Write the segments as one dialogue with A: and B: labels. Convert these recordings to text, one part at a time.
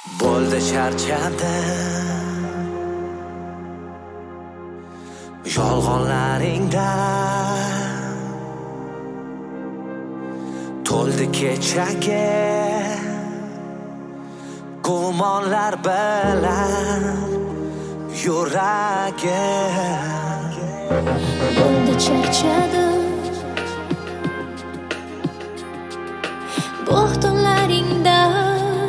A: Bo'ldi charchadim yolg'onlaringdan, to'ldi kechaga gumonlar bilan yuragim.
B: Bo'ldi charchadim bo'xtonlaringdan,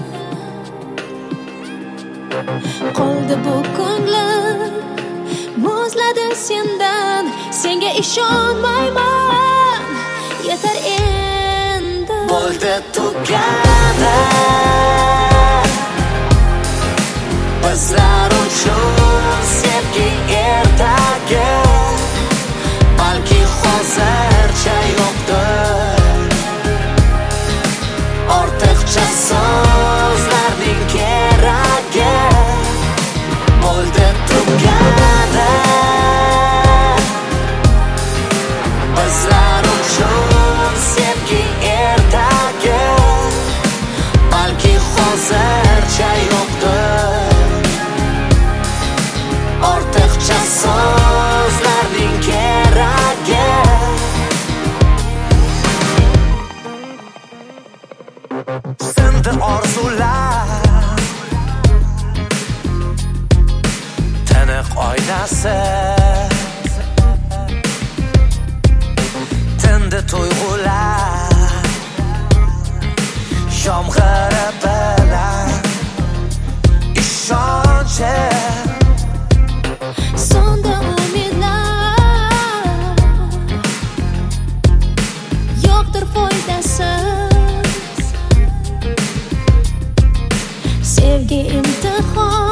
B: qoldi bu ko'nglim muzladi sendan. Senga ishonmayman, yetar endi.
A: Bo'ldi tugadi bizlar uchun sevgi ertagi, balki hozircha yo'qdir ortiqcha so'zlarning keragi. Bo'ldi tugadi bizlar uchun sevgi ertagi, balki hozircha yo'qdir ortiqcha so'zlarning keragi. Sindi orzular tiniq oynasi, tindi tuyg'ular yomg'iri bilan ishonchim.
B: Sonda umidlar yo'qdir foydasiz, sevgi imtihon